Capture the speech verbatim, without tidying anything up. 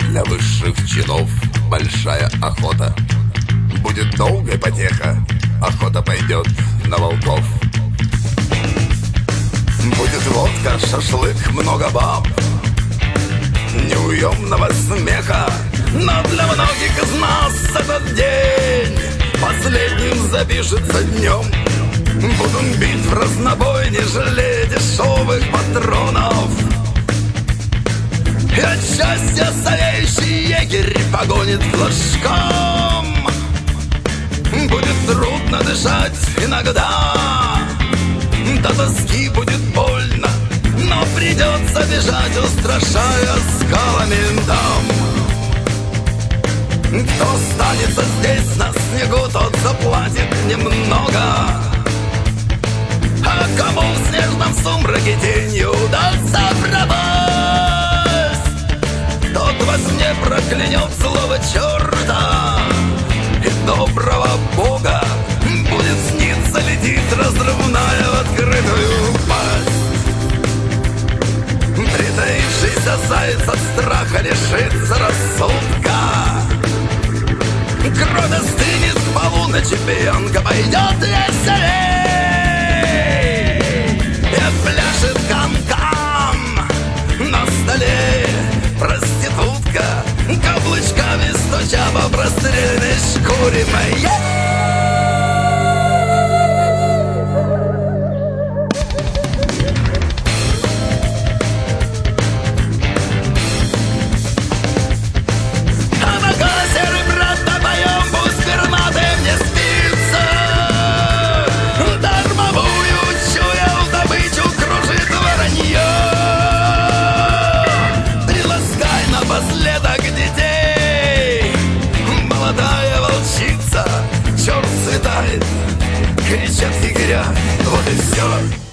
Для высших чинов большая охота. Будет долгая потеха, охота пойдет на волков. Будет водка, шашлык, много баб, неуемного смеха. Но для многих из нас этот день последним запишется днем. Будем бить в разнобой, не жалея дешевых патронов. И от счастья стареющий егерь погонит флажком. Будет трудно дышать иногда, до тоски будет больно, но придется бежать, устрашая скалами дам. Кто останется здесь на снегу, тот заплатит немного, а кому в снежном сумраке тенью удастся пропасть, тот во сне проклянет злого черта, и доброго Бога будет сниться, летит разрывная в открытую пасть. Притаившийся заяц от страха лишится рассудка. Кровь остынет к полуночи, пьянка пойдет веселей и пляшет кам-кам. На столе проститутка, каблучками стуча по простреленной шкуре моей. Кричат егеря, вот и все.